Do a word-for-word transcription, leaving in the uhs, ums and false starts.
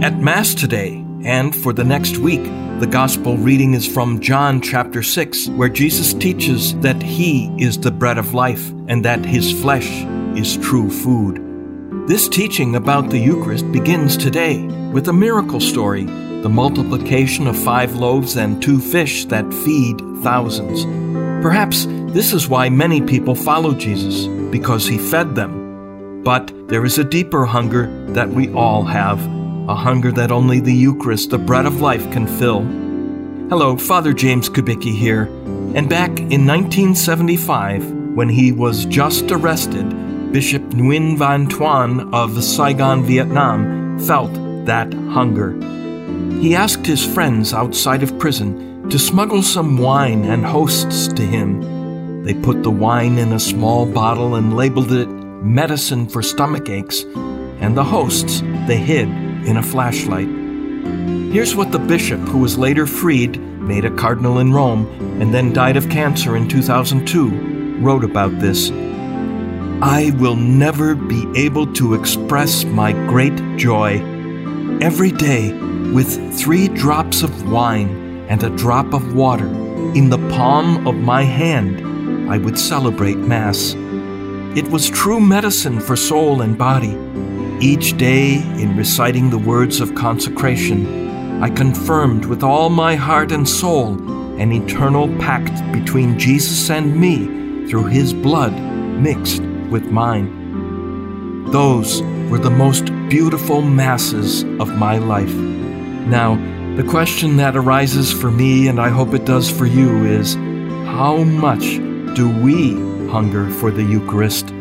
At Mass today, and for the next week, the Gospel reading is from John chapter six, where Jesus teaches that He is the bread of life and that His flesh is true food. This teaching about the Eucharist begins today with a miracle story, the multiplication of five loaves and two fish that feed thousands. Perhaps this is why many people follow Jesus, because He fed them. But there is a deeper hunger that we all have, a hunger that only the Eucharist, the bread of life, can fill. Hello, Father James Kubicki here. And back in nineteen seventy-five, when he was just arrested, Bishop Nguyen Van Thuan of Saigon, Vietnam, felt that hunger. He asked his friends outside of prison to smuggle some wine and hosts to him. They put the wine in a small bottle and labeled it medicine for stomach aches, and the hosts they hid in a flashlight. Here's what the bishop, who was later freed, made a cardinal in Rome, and then died of cancer in two thousand two, wrote about this. I will never be able to express my great joy. Every day, with three drops of wine and a drop of water in the palm of my hand, I would celebrate Mass. It was true medicine for soul and body. Each day, in reciting the words of consecration, I confirmed with all my heart and soul an eternal pact between Jesus and me through His blood mixed with mine. Those were the most beautiful Masses of my life. Now, the question that arises for me, and I hope it does for you, is how much do we hunger for the Eucharist?